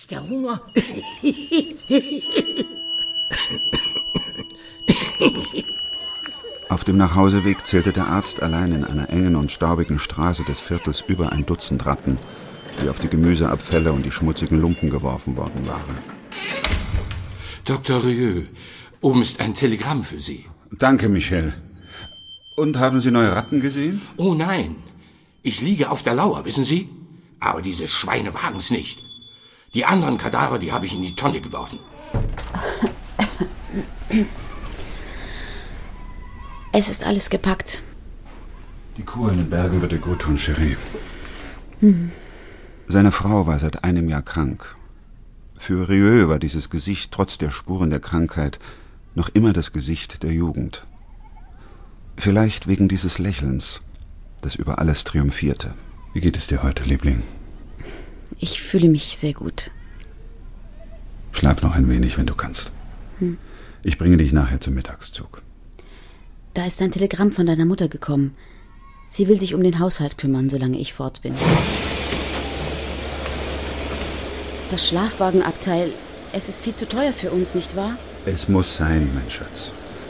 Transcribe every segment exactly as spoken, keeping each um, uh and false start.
ist der Hunger. Auf dem Nachhauseweg zählte der Arzt allein in einer engen und staubigen Straße des Viertels über ein Dutzend Ratten, die auf die Gemüseabfälle und die schmutzigen Lumpen geworfen worden waren. Doktor Rieu, oben ist ein Telegramm für Sie. Danke, Michel. Und haben Sie neue Ratten gesehen? Oh nein, ich liege auf der Lauer, wissen Sie? Aber diese Schweine wagen's nicht. Die anderen Kadaver, die habe ich in die Tonne geworfen. Es ist alles gepackt. Die Kur in den Bergen würde gut tun, Cherie. Hm. Seine Frau war seit einem Jahr krank. Für Rieu war dieses Gesicht trotz der Spuren der Krankheit noch immer das Gesicht der Jugend. Vielleicht wegen dieses Lächelns, das über alles triumphierte. Wie geht es dir heute, Liebling? Ich fühle mich sehr gut. Schlaf noch ein wenig, wenn du kannst. Hm. Ich bringe dich nachher zum Mittagszug. Da ist ein Telegramm von deiner Mutter gekommen. Sie will sich um den Haushalt kümmern, solange ich fort bin. Das Schlafwagenabteil, es ist viel zu teuer für uns, nicht wahr? Es muss sein, mein Schatz.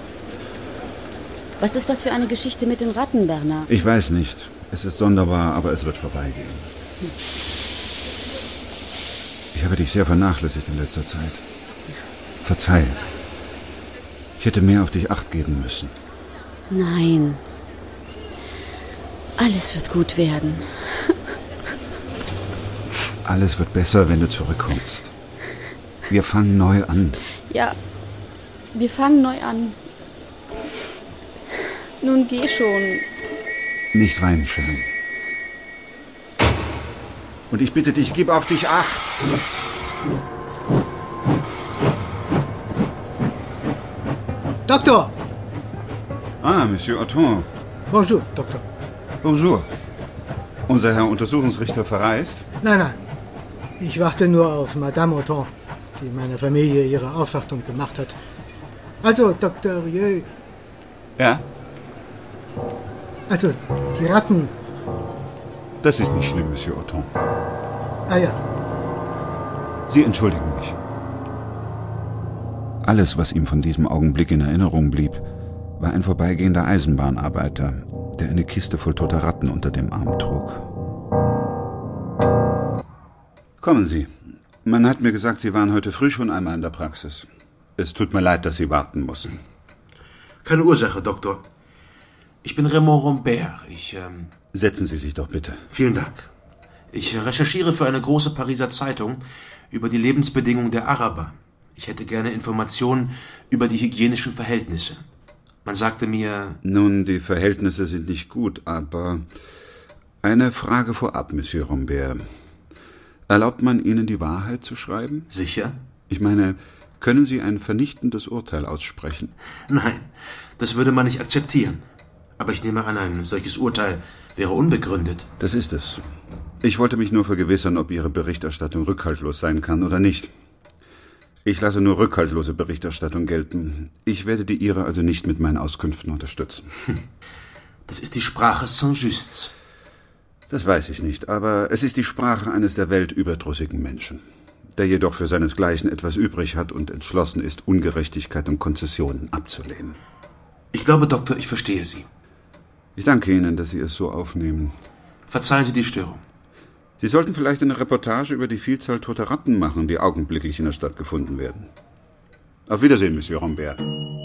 Was ist das für eine Geschichte mit den Ratten, Bernard? Ich weiß nicht. Es ist sonderbar, aber es wird vorbeigehen. Hm. Ich habe dich sehr vernachlässigt in letzter Zeit. Verzeih. Ich hätte mehr auf dich Acht geben müssen. Nein. Alles wird gut werden. Alles wird besser, wenn du zurückkommst. Wir fangen neu an. Ja, wir fangen neu an. Nun geh schon. Nicht weinen, Sharon. Und ich bitte dich, gib auf dich Acht. Doktor! Ah, Monsieur Otton. Bonjour, Doktor. Bonjour. Unser Herr Untersuchungsrichter verreist? Nein, nein. Ich warte nur auf Madame Otton, die meiner Familie ihre Aufwartung gemacht hat. Also, Doktor Rieu. Ja? Also, die Ratten. Das ist nicht schlimm, Monsieur Otton. Ah ja. Sie entschuldigen mich. Alles, was ihm von diesem Augenblick in Erinnerung blieb, war ein vorbeigehender Eisenbahnarbeiter, der eine Kiste voll toter Ratten unter dem Arm trug. Kommen Sie. Man hat mir gesagt, Sie waren heute früh schon einmal in der Praxis. Es tut mir leid, dass Sie warten mussten. Keine Ursache, Doktor. Ich bin Raymond Rambert. Ich, ähm... Setzen Sie sich doch bitte. Vielen Dank. Ich recherchiere für eine große Pariser Zeitung über die Lebensbedingungen der Araber. Ich hätte gerne Informationen über die hygienischen Verhältnisse. Man sagte mir... Nun, die Verhältnisse sind nicht gut, aber... Eine Frage vorab, Monsieur Rambert. Erlaubt man Ihnen, die Wahrheit zu schreiben? Sicher? Ich meine, können Sie ein vernichtendes Urteil aussprechen? Nein, das würde man nicht akzeptieren. Aber ich nehme an, ein solches Urteil wäre unbegründet. Das ist es. Ich wollte mich nur vergewissern, ob Ihre Berichterstattung rückhaltlos sein kann oder nicht. Ich lasse nur rückhaltlose Berichterstattung gelten. Ich werde die Ihre also nicht mit meinen Auskünften unterstützen. Das ist die Sprache Saint-Justs. Das weiß ich nicht, aber es ist die Sprache eines der Welt überdrüssigen Menschen, der jedoch für seinesgleichen etwas übrig hat und entschlossen ist, Ungerechtigkeit und Konzessionen abzulehnen. Ich glaube, Doktor, ich verstehe Sie. Ich danke Ihnen, dass Sie es so aufnehmen. Verzeihen Sie die Störung. Sie sollten vielleicht eine Reportage über die Vielzahl toter Ratten machen, die augenblicklich in der Stadt gefunden werden. Auf Wiedersehen, Monsieur Rambert.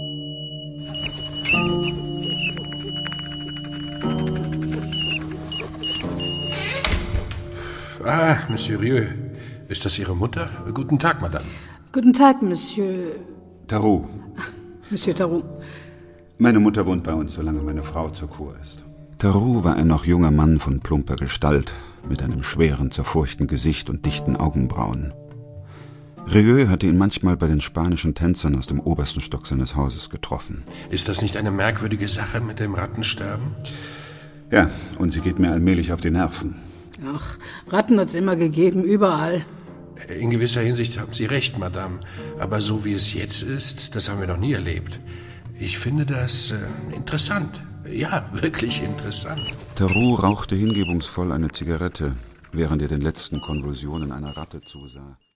Ah, Monsieur Rieu. Ist das Ihre Mutter? Guten Tag, Madame. Guten Tag, Monsieur... Tarot. Monsieur Tarot. Meine Mutter wohnt bei uns, solange meine Frau zur Kur ist. Tarot war ein noch junger Mann von plumper Gestalt, mit einem schweren, zerfurchten Gesicht und dichten Augenbrauen. Rieu hatte ihn manchmal bei den spanischen Tänzern aus dem obersten Stock seines Hauses getroffen. Ist das nicht eine merkwürdige Sache mit dem Rattensterben? Ja, und sie geht mir allmählich auf die Nerven. Ach, Ratten hat's immer gegeben, überall. In gewisser Hinsicht haben Sie recht, Madame. Aber so wie es jetzt ist, das haben wir noch nie erlebt. Ich finde das äh, interessant. Ja, wirklich interessant. Tarot rauchte hingebungsvoll eine Zigarette, während er den letzten Konvulsionen einer Ratte zusah.